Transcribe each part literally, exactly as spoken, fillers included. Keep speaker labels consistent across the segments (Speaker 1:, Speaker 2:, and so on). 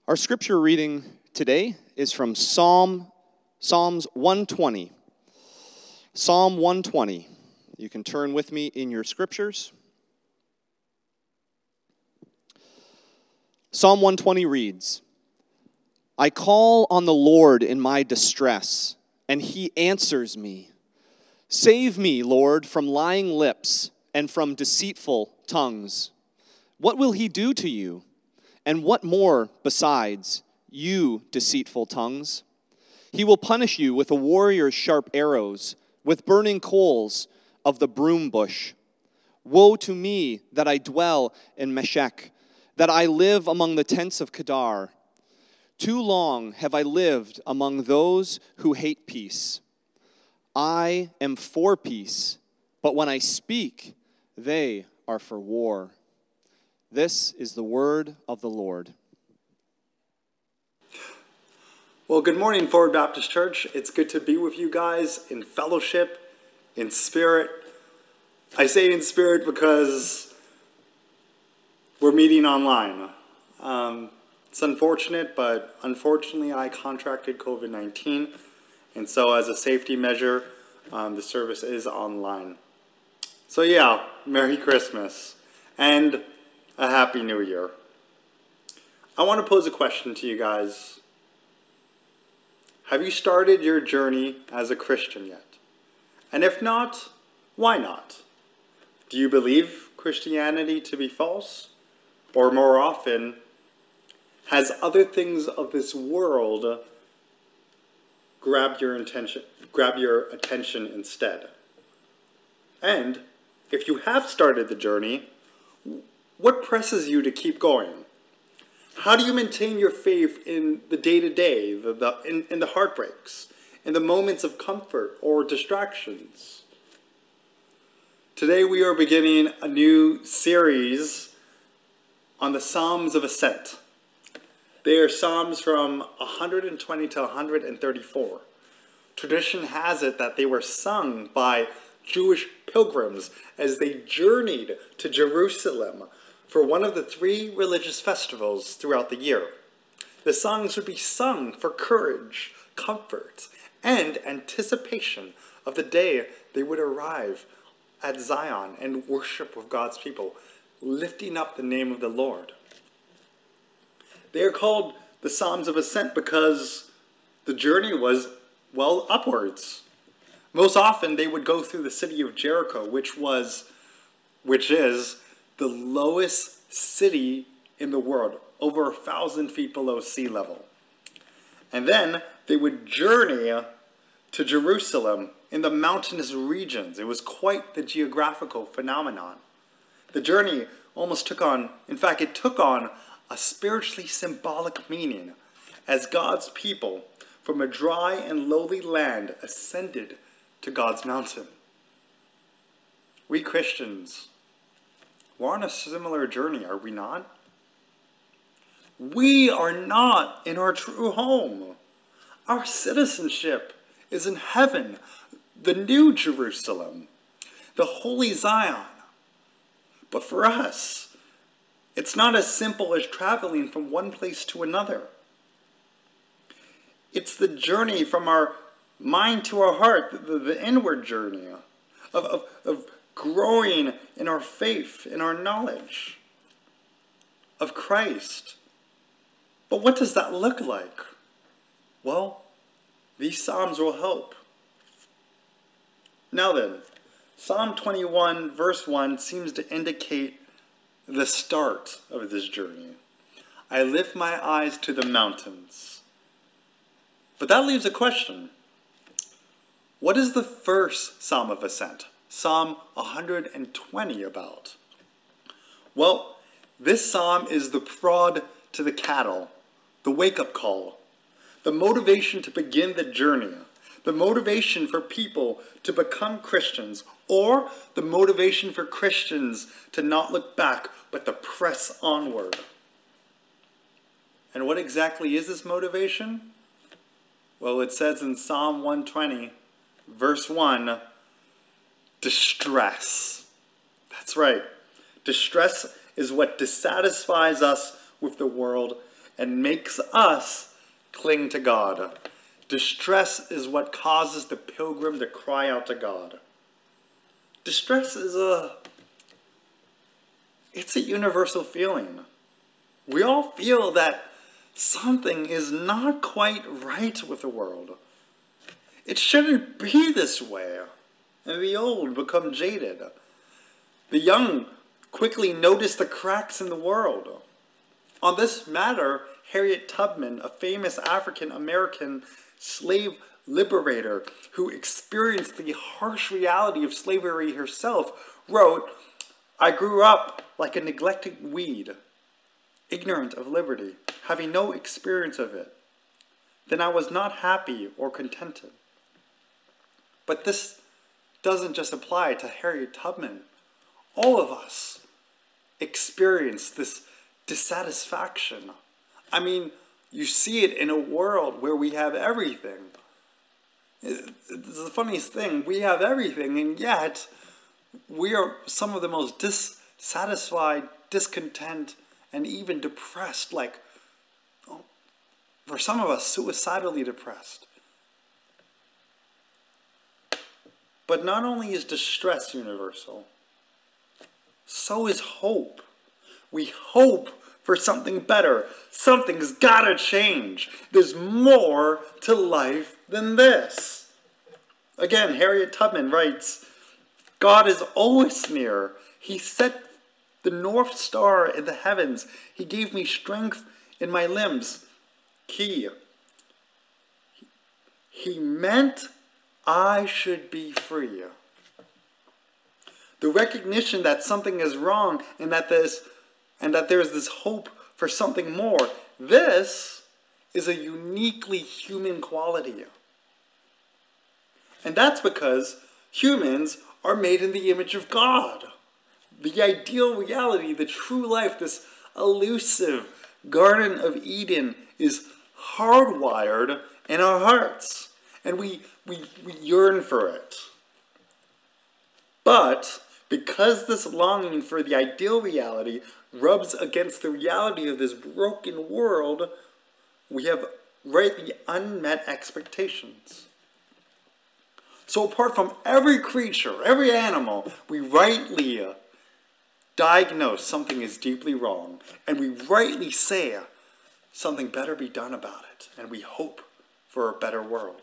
Speaker 1: Our scripture reading today is from Psalm Psalms one twenty. Psalm one twenty. You can turn with me in your scriptures. Psalm one twenty reads, I call on the Lord in my distress, and he answers me. Save me, Lord, from lying lips and from deceitful tongues. What will he do to you? And what more besides, you deceitful tongues? He will punish you with a warrior's sharp arrows, with burning coals of the broom bush. Woe to me that I dwell in Meshech, that I live among the tents of Kedar. Too long have I lived among those who hate peace. I am for peace, but when I speak, they are for war. This is the word of the Lord.
Speaker 2: Well, good morning, Forward Baptist Church. It's good to be with you guys in fellowship, in spirit. I say in spirit because we're meeting online. Um, it's unfortunate, but unfortunately I contracted covid nineteen, and so as a safety measure, um, the service is online. So yeah, Merry Christmas and a Happy New Year. I want to pose a question to you guys. Have you started your journey as a Christian yet? And if not, why not? Do you believe Christianity to be false? Or more often, has other things of this world grabbed your attention, grab your attention instead? And if you have started the journey, what presses you to keep going? How do you maintain your faith in the day-to-day, the, the, in, in the heartbreaks, in the moments of comfort or distractions? Today we are beginning a new series on the Psalms of Ascent. They are Psalms from one twenty to one thirty-four. Tradition has it that they were sung by Jewish pilgrims as they journeyed to Jerusalem for one of the three religious festivals throughout the year. The songs would be sung for courage, comfort, and anticipation of the day they would arrive at Zion and worship with God's people, lifting up the name of the Lord. They are called the Psalms of Ascent because the journey was, well, upwards. Most often they would go through the city of Jericho, which was, which is the lowest city in the world, over a thousand feet below sea level. And then they would journey to Jerusalem in the mountainous regions. It was quite the geographical phenomenon. The journey almost took on, in fact, it took on a spiritually symbolic meaning as God's people from a dry and lowly land ascended to God's mountain. We Christians, we're on a similar journey, are we not? We are not in our true home. Our citizenship is in heaven, the new Jerusalem, the holy Zion. But for us, it's not as simple as traveling from one place to another. It's the journey from our mind to our heart, the, the inward journey of, of, of growing in our faith, in our knowledge of Christ. But what does that look like? Well, these Psalms will help. Now then, Psalm twenty-one verse one seems to indicate the start of this journey. I lift my eyes to the mountains. But that leaves a question. What is the first Psalm of Ascent, Psalm one twenty, about? Well, this psalm is the prod to the cattle, the wake-up call, the motivation to begin the journey, the motivation for people to become Christians, or the motivation for Christians to not look back, but to press onward. And what exactly is this motivation? Well, it says in Psalm one twenty, verse one, distress. That's right. Distress is what dissatisfies us with the world and makes us cling to God. Distress is what causes the pilgrim to cry out to God. Distress is a, it's a universal feeling. We all feel that something is not quite right with the world. It shouldn't be this way. And the old become jaded. The young quickly notice the cracks in the world. On this matter, Harriet Tubman, a famous African-American slave liberator who experienced the harsh reality of slavery herself, wrote, "I grew up like a neglected weed, ignorant of liberty, having no experience of it. Then I was not happy or contented." But this doesn't just apply to Harriet Tubman. All of us experience this dissatisfaction. I mean, you see it in a world where we have everything. It's the funniest thing. We have everything, and yet we are some of the most dissatisfied, discontent, and even depressed. Like, oh, for some of us, suicidally depressed. But not only is distress universal, so is hope. We hope for something better. Something's gotta change. There's more to life than this. Again, Harriet Tubman writes, "God is always near. He set the North Star in the heavens. He gave me strength in my limbs. He, he meant I should be free." The recognition that something is wrong and that there's, and that there is this hope for something more, this is a uniquely human quality. And that's because humans are made in the image of God. The ideal reality, the true life, this elusive Garden of Eden is hardwired in our hearts. And we, we, we yearn for it. But because this longing for the ideal reality rubs against the reality of this broken world, we have rightly unmet expectations. So apart from every creature, every animal, we rightly diagnose something is deeply wrong, and we rightly say something better be done about it, and we hope for a better world.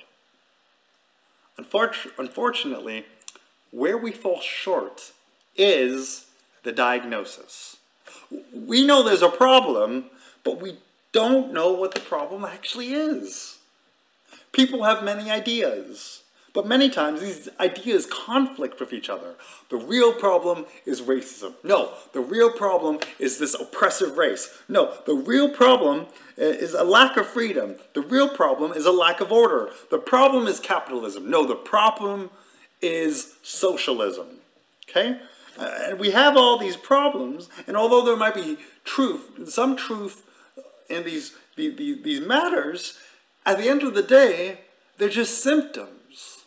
Speaker 2: Unfortunately, where we fall short is the diagnosis. We know there's a problem, but we don't know what the problem actually is. People have many ideas, but many times these ideas conflict with each other. The real problem is racism. No, the real problem is this oppressive race. No, the real problem is a lack of freedom. The real problem is a lack of order. The problem is capitalism. No, the problem is socialism. Okay? And we have all these problems, and although there might be truth, some truth in these, these, these matters, at the end of the day, they're just symptoms.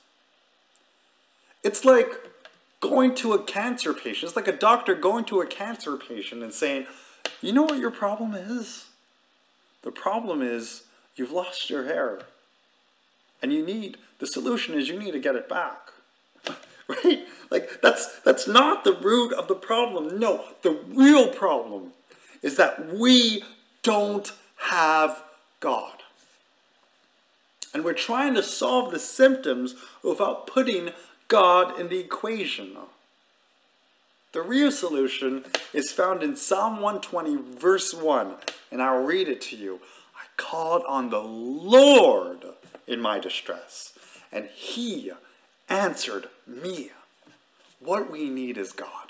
Speaker 2: It's like going to a cancer patient. It's like a doctor going to a cancer patient and saying, "You know what your problem is? The problem is you've lost your hair. And you need, the solution is you need to get it back." Right? Like, that's, that's not the root of the problem. No, the real problem is that we don't have God. And we're trying to solve the symptoms without putting God in the equation. The real solution is found in Psalm one twenty, verse one, and I'll read it to you. "I called on the Lord in my distress, and He answered me." What we need is God.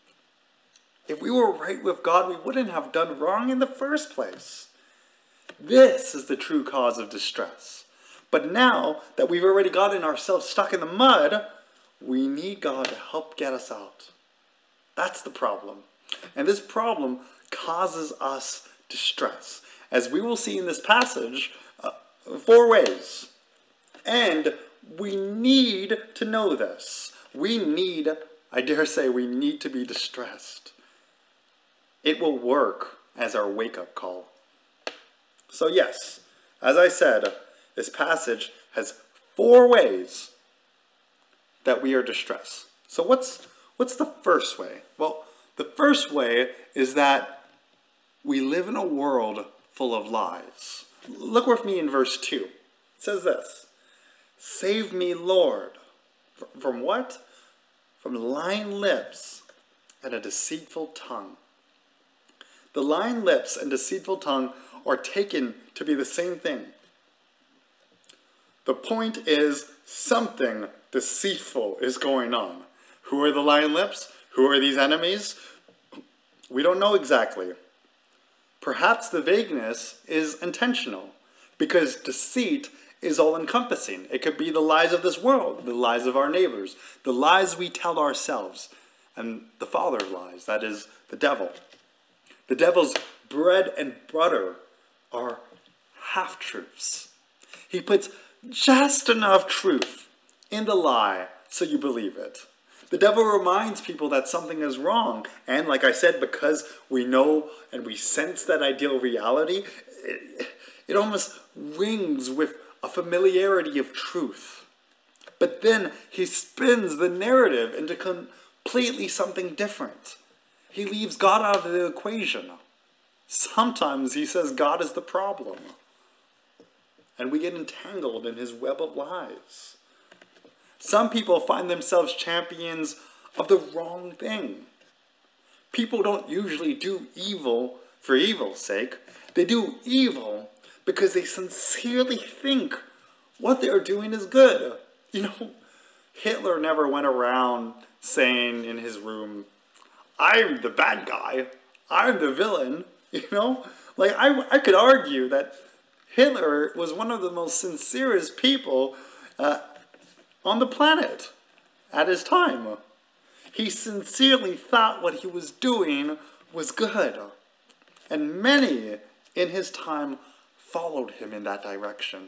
Speaker 2: If we were right with God, we wouldn't have done wrong in the first place. This is the true cause of distress. But now that we've already gotten ourselves stuck in the mud, we need God to help get us out. That's the problem. And this problem causes us distress. As we will see in this passage, uh, four ways. And we need to know this. We need, I dare say, we need to be distressed. It will work as our wake-up call. So yes, as I said, this passage has four ways that we are distressed. So what's what's the first way? Well, the first way is that we live in a world full of lies. Look with me in verse two. It says this: "Save me, Lord." From what? From lying lips and a deceitful tongue. The lying lips and deceitful tongue are taken to be the same thing. The point is, something deceitful is going on. Who are the lying lips? Who are these enemies? We don't know exactly. Perhaps the vagueness is intentional, because deceit is all-encompassing. It could be the lies of this world, the lies of our neighbors, the lies we tell ourselves, and the father of lies, that is, the devil. The devil's bread and butter are half-truths. He puts just enough truth in the lie so you believe it. The devil reminds people that something is wrong, and like I said, because we know and we sense that ideal reality, it, it almost rings with a familiarity of truth. But then he spins the narrative into completely something different. He leaves God out of the equation. Sometimes he says God is the problem. And we get entangled in his web of lies. Some people find themselves champions of the wrong thing. People don't usually do evil for evil's sake. They do evil because they sincerely think what they're doing is good. You know, Hitler never went around saying in his room, "I'm the bad guy. I'm the villain." You know, like I, I could argue that Hitler was one of the most sincerest people uh, on the planet at his time. He sincerely thought what he was doing was good. And many in his time followed him in that direction.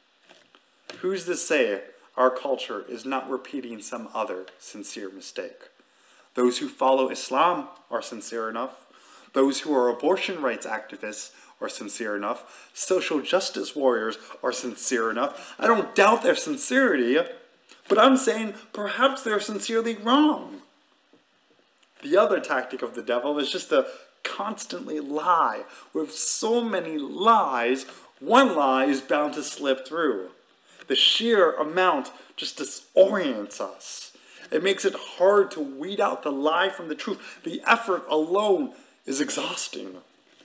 Speaker 2: Who's to say our culture is not repeating some other sincere mistake? Those who follow Islam are sincere enough. Those who are abortion rights activists are sincere enough. Social justice warriors are sincere enough. I don't doubt their sincerity, but I'm saying perhaps they're sincerely wrong. The other tactic of the devil is just to constantly lie. With so many lies, one lie is bound to slip through. The sheer amount just disorients us. It makes it hard to weed out the lie from the truth. The effort alone is exhausting.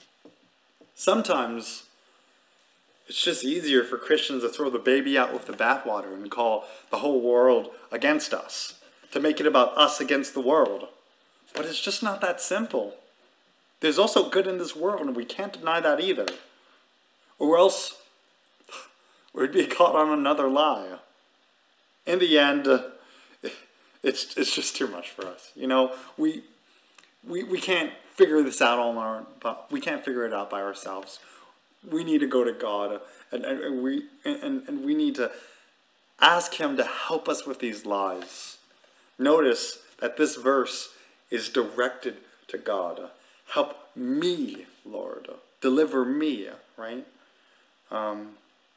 Speaker 2: Sometimes it's just easier for Christians to throw the baby out with the bathwater and call the whole world against us, to make it about us against the world. But it's just not that simple. There's also good in this world, and we can't deny that either. Or else we'd be caught on another lie. In the end, uh, it's it's just too much for us. You know, we we we can't figure this out on our, but we can't figure it out by ourselves. We need to go to God, and, and, and we and, and we need to ask him to help us with these lies. Notice that this verse is directed to God. Help me, Lord. Deliver me, right? Um,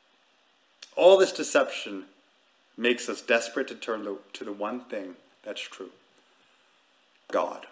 Speaker 2: all this deception makes us desperate to turn to, to the one thing that's true. God.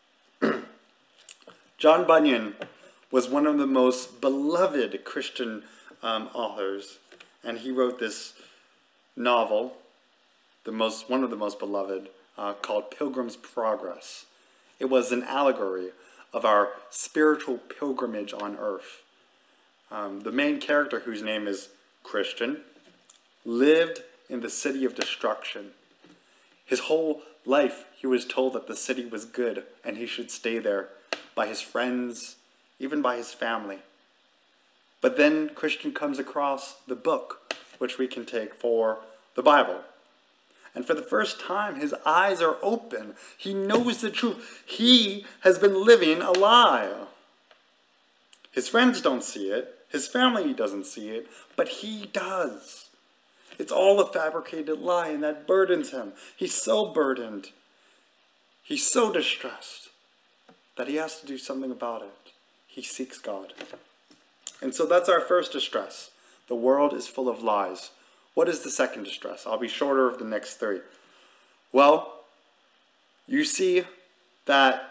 Speaker 2: John Bunyan was one of the most beloved Christian um, authors, and he wrote this novel, the most one of the most beloved, uh, called Pilgrim's Progress. It was an allegory of our spiritual pilgrimage on earth. Um, the main character, whose name is Christian, lived in the city of destruction. His whole life, he was told that the city was good and he should stay there, by his friends, even by his family. But then Christian comes across the book, which we can take for the Bible. And for the first time, his eyes are open. He knows the truth. He has been living a lie. His friends don't see it. His family doesn't see it. But he does. It's all a fabricated lie, and that burdens him. He's so burdened. He's so distressed that he has to do something about it. He seeks God. And so that's our first distress. The world is full of lies. What is the second distress? I'll be shorter of the next three. Well, you see that,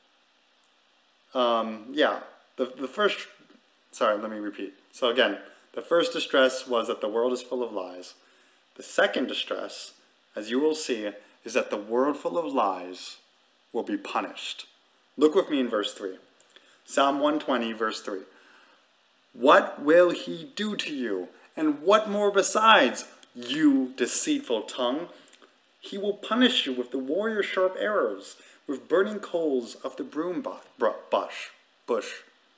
Speaker 2: um, yeah, the, the first, sorry, let me repeat. So again, the first distress was that the world is full of lies. The second distress, as you will see, is that the world full of lies will be punished. Look with me in verse three. Psalm one twenty, verse three. What will he do to you? And what more besides, you deceitful tongue? He will punish you with the warrior's sharp arrows, with burning coals of the broom bush. bush.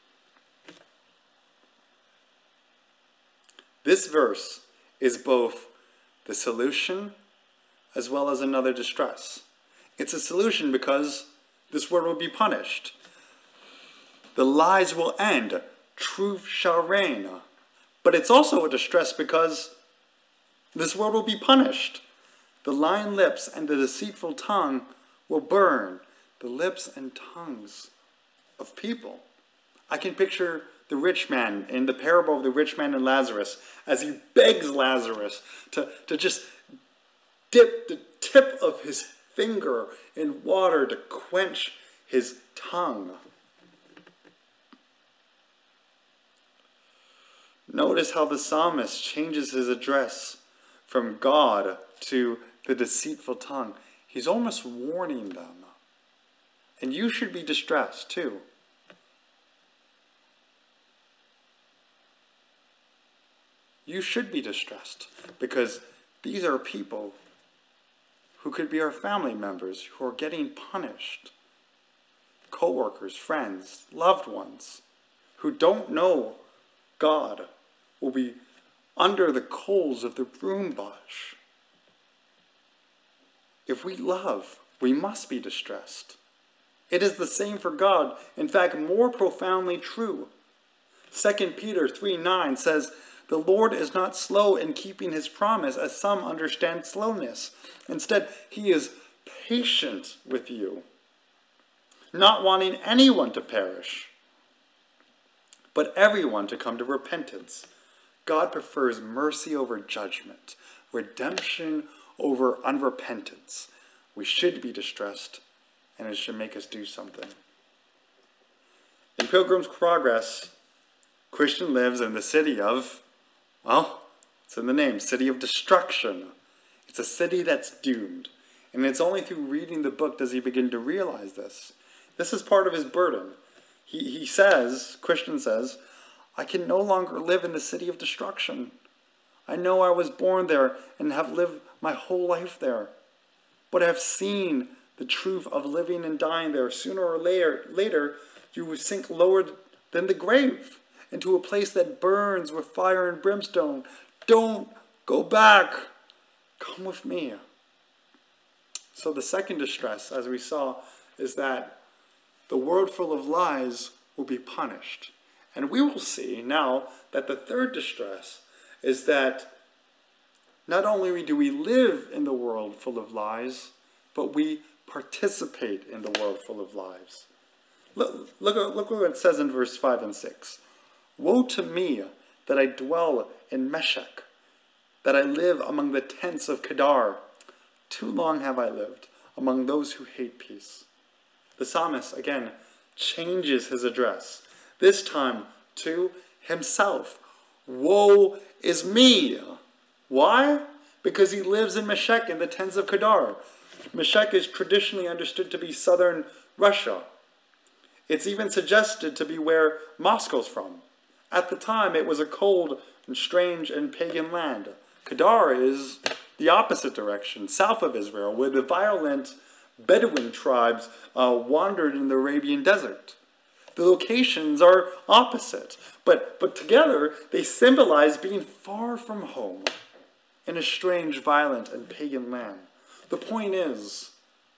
Speaker 2: This verse is both the solution as well as another distress. It's a solution because this world will be punished. The lies will end. Truth shall reign. But it's also a distress because this world will be punished. The lying lips and the deceitful tongue will burn. The lips and tongues of people. I can picture the rich man in the parable of the rich man and Lazarus as he begs Lazarus to, to just dip the tip of his finger in water to quench his tongue. Notice how the psalmist changes his address from God to the deceitful tongue. He's almost warning them. And you should be distressed too. You should be distressed because these are people who could be our family members who are getting punished. Co-workers, friends, loved ones who don't know God will be under the coals of the broom bush. If we love, we must be distressed. It is the same for God, in fact, more profoundly true. Second Peter three nine says, the Lord is not slow in keeping his promise, as some understand slowness. Instead, he is patient with you, not wanting anyone to perish, but everyone to come to repentance. God prefers mercy over judgment, redemption over unrepentance. We should be distressed, and it should make us do something. In Pilgrim's Progress, Christian lives in the city of, well, it's in the name, city of destruction. It's a city that's doomed. And it's only through reading the book does he begin to realize this. This is part of his burden. He, he says, Christian says, I can no longer live in the city of destruction. I know I was born there and have lived my whole life there. But I have seen the truth of living and dying there. Sooner or later, later you will sink lower than the grave, into a place that burns with fire and brimstone. Don't go back. Come with me. So the second distress, as we saw, is that the world full of lies will be punished. And we will see now that the third distress is that not only do we live in the world full of lies, but we participate in the world full of lies. Look, look, look what it says in verse five and six. Woe to me that I dwell in Meshech, that I live among the tents of Kedar. Too long have I lived among those who hate peace. The psalmist, again, changes his address, this time to himself. Woe is me. Why? Because he lives in Meshech, in the tents of Kedar. Meshech is traditionally understood to be southern Russia. It's even suggested to be where Moscow's from. At the time, it was a cold and strange and pagan land. Kedar is the opposite direction, south of Israel, where the violent Bedouin tribes uh, wandered in the Arabian desert. The locations are opposite, but, but together they symbolize being far from home in a strange, violent, and pagan land. The point is,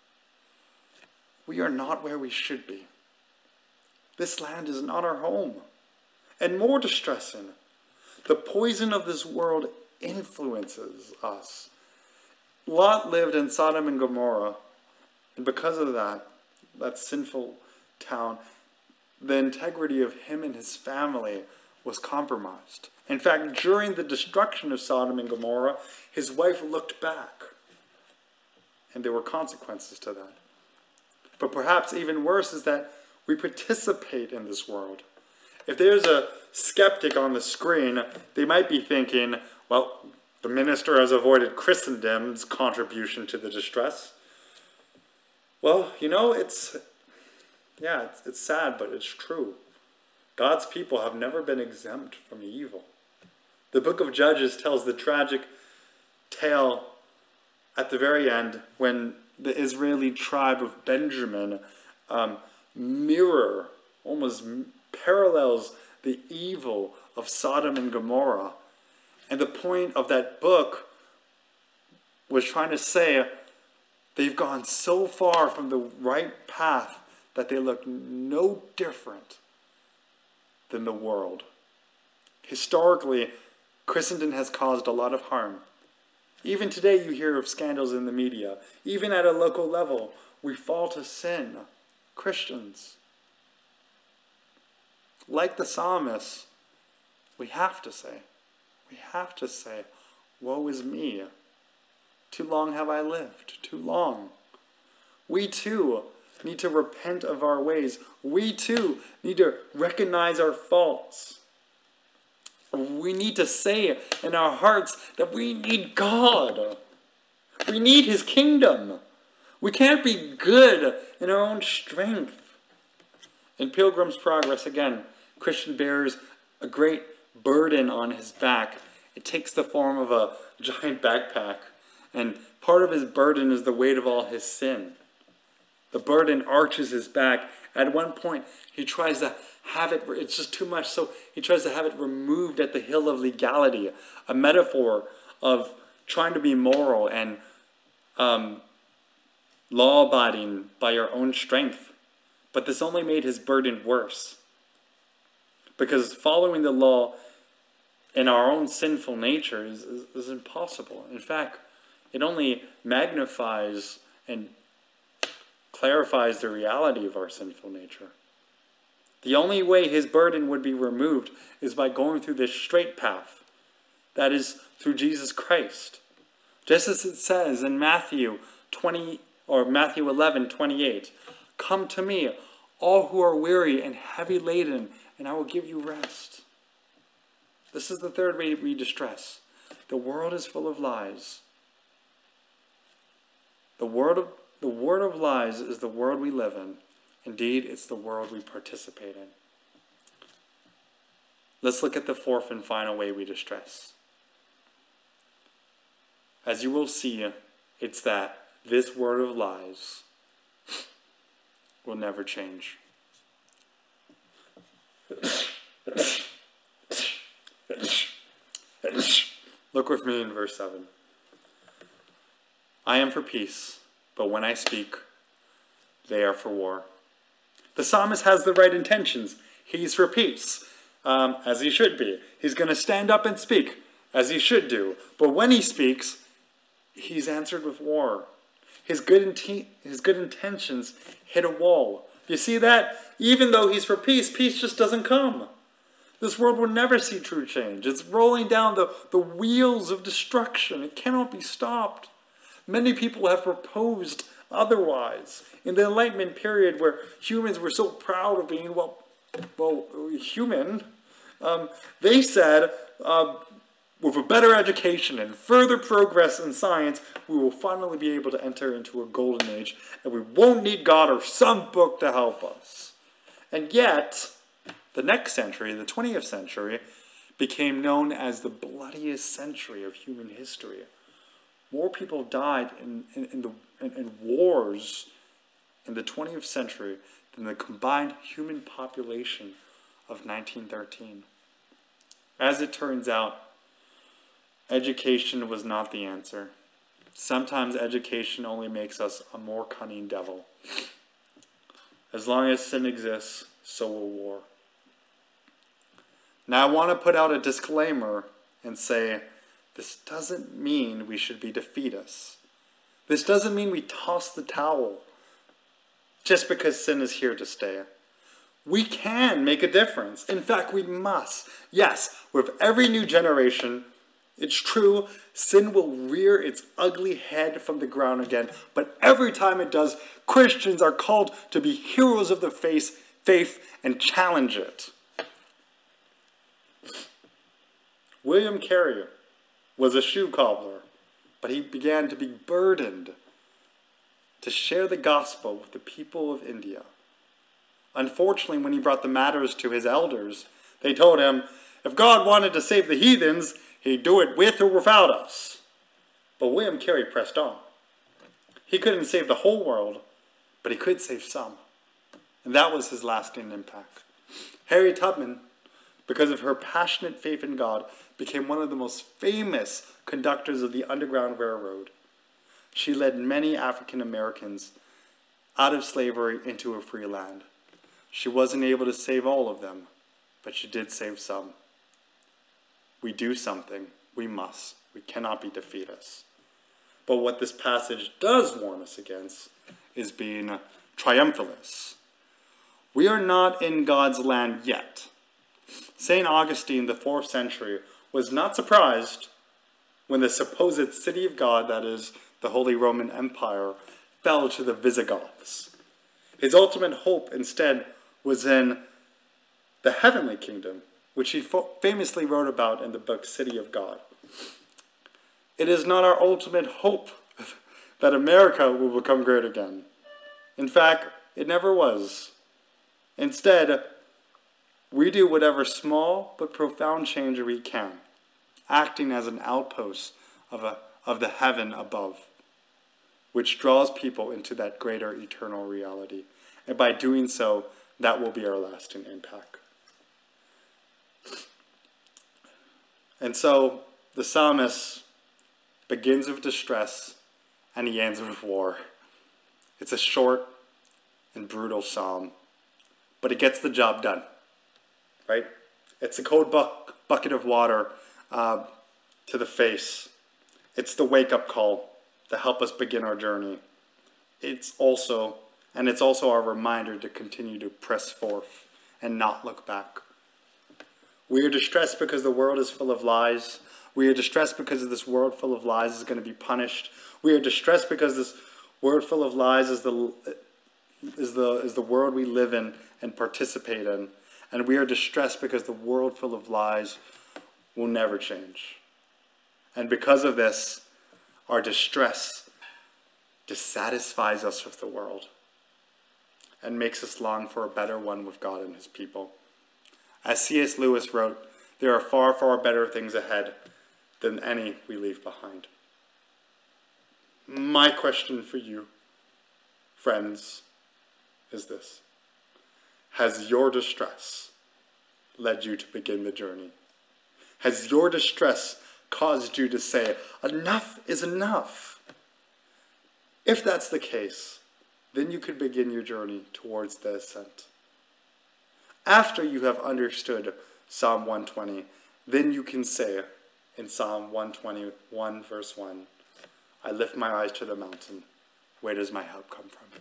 Speaker 2: we are not where we should be. This land is not our home. And more distressing, the poison of this world influences us. Lot lived in Sodom and Gomorrah, and because of that, that sinful town, the integrity of him and his family was compromised. In fact, during the destruction of Sodom and Gomorrah, his wife looked back, and there were consequences to that. But perhaps even worse is that we participate in this world. If there's a skeptic on the screen, they might be thinking, well, the minister has avoided Christendom's contribution to the distress. Well, you know, it's, yeah, it's, it's sad, but it's true. God's people have never been exempt from evil. The book of Judges tells the tragic tale at the very end when the Israeli tribe of Benjamin um, mirror, almost parallels the evil of Sodom and Gomorrah. And the point of that book was trying to say they've gone so far from the right path that they look no different than the world. Historically, Christendom has caused a lot of harm. Even today you hear of scandals in the media. Even at a local level, we fall to sin. Christians. Like the psalmist, we have to say, we have to say, woe is me. Too long have I lived, too long. We too need to repent of our ways. We too need to recognize our faults. We need to say in our hearts that we need God. We need his kingdom. We can't be good in our own strength. In Pilgrim's Progress, again, Christian bears a great burden on his back. It takes the form of a giant backpack. And part of his burden is the weight of all his sin. The burden arches his back. At one point, he tries to have it, it's just too much, so he tries to have it removed at the hill of legality, a metaphor of trying to be moral and um, law-abiding by your own strength. But this only made his burden worse. Because following the law in our own sinful nature is, is, is impossible. In fact, it only magnifies and clarifies the reality of our sinful nature. The only way his burden would be removed is by going through this straight path. That is through Jesus Christ. Just as it says in Matthew twenty or Matthew eleven twenty-eight, come to me, all who are weary and heavy laden, and I will give you rest. This is the third way we distress. The world is full of lies. The word of, the word of lies is the world we live in. Indeed, it's the world we participate in. Let's look at the fourth and final way we distress. As you will see, it's that this word of lies will never change. Look with me in verse seven. I am for peace, but when I speak, they are for war. The psalmist has the right intentions. He's for peace, um, as he should be. He's going to stand up and speak, as he should do. But when he speaks, he's answered with war. His good, in- his good intentions hit a wall. You see that? Even though he's for peace, peace just doesn't come. This world will never see true change. It's rolling down the, the wheels of destruction. It cannot be stopped. Many people have proposed otherwise. In the Enlightenment period, where humans were so proud of being, well, well human, um, they said, uh, with a better education and further progress in science, we will finally be able to enter into a golden age, and we won't need God or some book to help us. And yet, the next century, the twentieth century, became known as the bloodiest century of human history. More people died in, in, in, the, in, in wars in the twentieth century than the combined human population of nineteen thirteen. As it turns out, education was not the answer. Sometimes education only makes us a more cunning devil. As long as sin exists, so will war. Now I want to put out a disclaimer and say, this doesn't mean we should be defeatists. This doesn't mean we toss the towel just because sin is here to stay. We can make a difference. In fact, we must. Yes, with every new generation, it's true, sin will rear its ugly head from the ground again. But every time it does, Christians are called to be heroes of the faith, faith and challenge it. William Carey was a shoe cobbler, but he began to be burdened to share the gospel with the people of India. Unfortunately, when he brought the matters to his elders, they told him, if God wanted to save the heathens, he'd do it with or without us. But William Carey pressed on. He couldn't save the whole world, but he could save some. And that was his lasting impact. Harriet Tubman, because of her passionate faith in God, became one of the most famous conductors of the Underground Railroad. She led many African Americans out of slavery into a free land. She wasn't able to save all of them, but she did save some. We do something, we must. We cannot be defeatist. But what this passage does warn us against is being triumphalists. We are not in God's land yet. Saint Augustine, the fourth century, was not surprised when the supposed city of God, that is, the Holy Roman Empire, fell to the Visigoths. His ultimate hope instead was in the heavenly kingdom, which he famously wrote about in the book City of God. It is not our ultimate hope that America will become great again. In fact, it never was. Instead, we do whatever small but profound change we can, acting as an outpost of, a, of the heaven above, which draws people into that greater eternal reality. And by doing so, that will be our lasting impact. And so the psalmist begins with distress and he ends with war. It's a short and brutal psalm, but it gets the job done, right? It's a cold bu- bucket of water uh, to the face. It's the wake-up call to help us begin our journey. It's also, and it's also our reminder to continue to press forth and not look back. We are distressed because the world is full of lies. We are distressed because this world full of lies is going to be punished. We are distressed because this world full of lies is the, is the, is the world we live in and participate in. And we are distressed because the world full of lies will never change. And because of this, our distress dissatisfies us with the world and makes us long for a better one with God and his people. As C S Lewis wrote, there are far, far better things ahead than any we leave behind. My question for you, friends, is this. Has your distress led you to begin the journey? Has your distress caused you to say, enough is enough? If that's the case, then you could begin your journey towards the ascent. After you have understood Psalm one twenty, then you can say in Psalm one twenty-one, verse one, I lift my eyes to the mountain. Where does my help come from?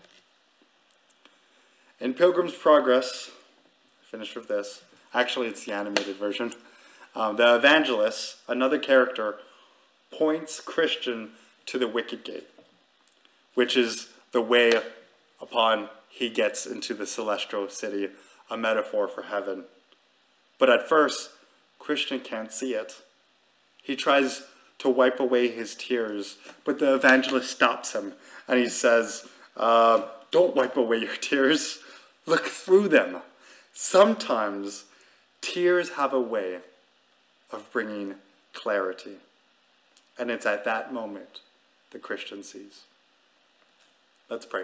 Speaker 2: In Pilgrim's Progress, finish with this. Actually, it's the animated version. Um, the evangelist, another character, points Christian to the wicket gate, which is the way upon he gets into the celestial city, a metaphor for heaven. But at first, Christian can't see it. He tries to wipe away his tears, but the evangelist stops him, and he says, uh, don't wipe away your tears. Look through them. Sometimes tears have a way of bringing clarity. And it's at that moment the Christian sees. Let's pray.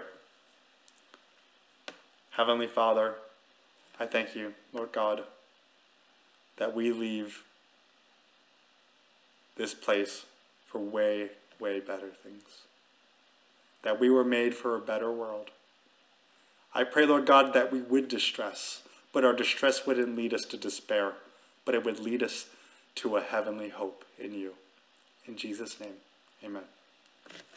Speaker 2: Heavenly Father, I thank you, Lord God, that we leave this place for way, way better things. That we were made for a better world. I pray, Lord God, that we would distress, but our distress wouldn't lead us to despair, but it would lead us to a heavenly hope in you. In Jesus' name, amen.